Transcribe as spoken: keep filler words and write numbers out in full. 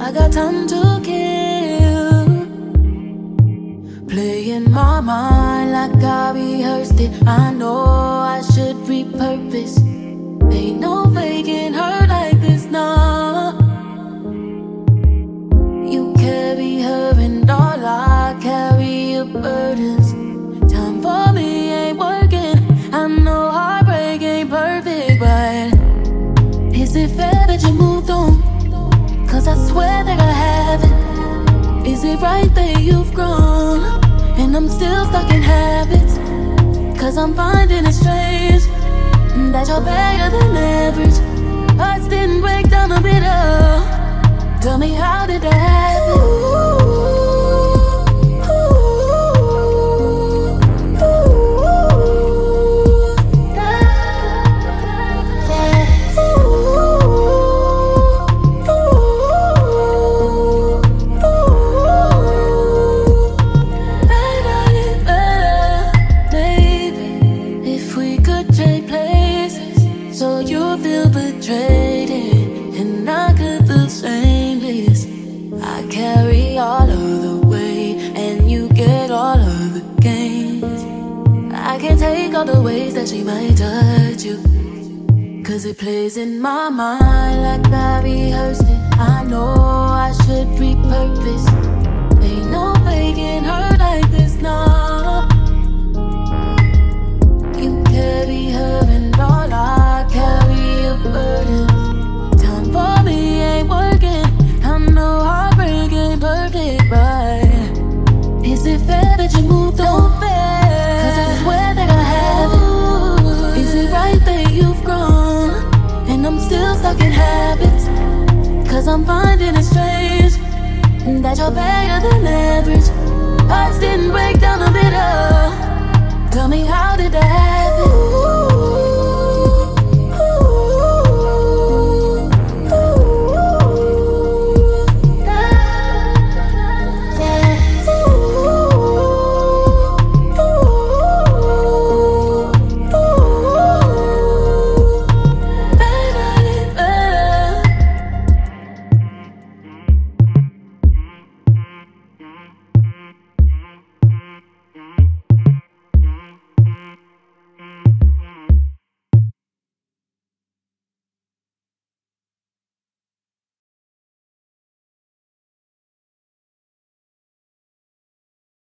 I got time to kill. Playing my mind like I rehearsed it. I know I should repurpose. Ain't no faking her like this, nah. You carry her and all I carry your burdens. Time for me ain't working. I know heartbreak ain't perfect, but is it fair that you moved on? Cause I swear that I haven't. Is it right that you've grown and I'm still stuck in habits? Cause I'm finding it strange that you're better than average. Hearts didn't break down a bit, oh. Tell me, how did that happen? All the ways that she might touch you, cause it plays in my mind like I rehearsed it. I know I should repurpose. Ain't no faking her like this, nah. You carry her and all I carry a burden. Time for me ain't working. I know heartbreak ain't perfect, but is it fair that you moved on? Cause I swear that I haven't. Is it right that you've grown and I'm still stuck in habits? Cause I'm finding it strange that you're better than average. Hearts didn't break